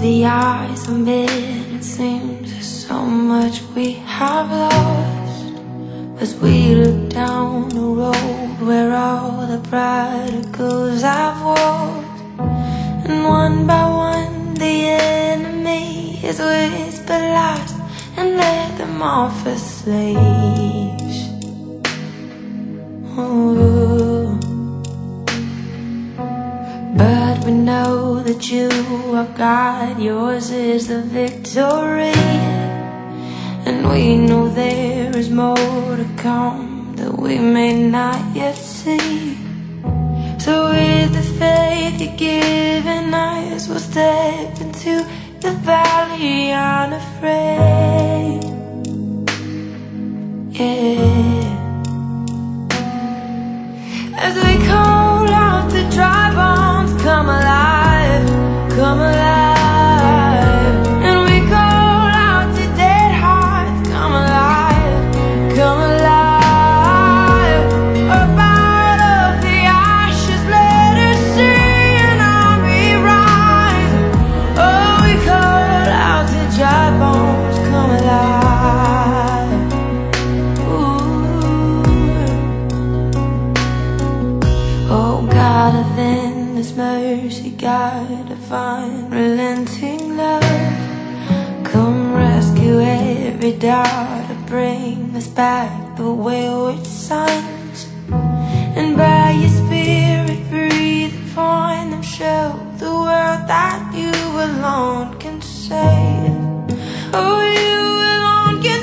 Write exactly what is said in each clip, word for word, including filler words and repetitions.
the eyes of men, it seems there's so much we have lost. As we look down the road where all the prodigals have walked, and one by one the enemy is whispered lost and led them off as slaves. Ooh. But we know that you are God, yours is the victory, and we know there is more to come that we may not yet see. So with the faith you're giving us, we'll step into the valley unafraid. Yeah. As we call out to dry bones, come alive, come alive. And we call out to dead hearts, come alive, come alive. Up out of the ashes, let us see an army rise. Oh, we call out to dry bones, come alive. Ooh. Oh, God of endless mercy, God of unrelenting love, come rescue every daughter, bring us back the wayward sons, and by your spirit breathe upon them, show the world that you alone can save. Oh, you alone can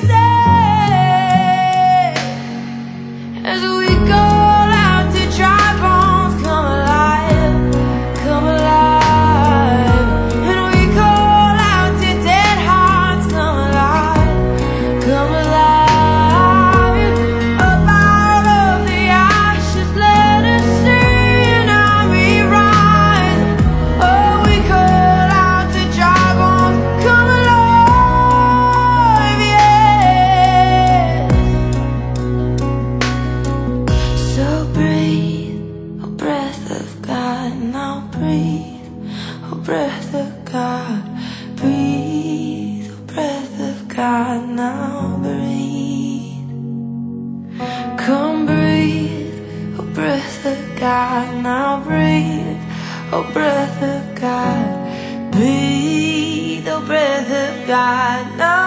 save. As we call out to dry bones, come alive, come alive. And we call out to dead hearts, come alive, come alive. Up out of the ashes, let us see an army rise. Oh, we call out to dry bones, come alive, yes. So breathe, oh breath of God, now breathe, oh breath of God, breathe, oh breath of God, now breathe. Come breathe, oh breath of God, now breathe, oh breath of God, breathe, oh breath of God, now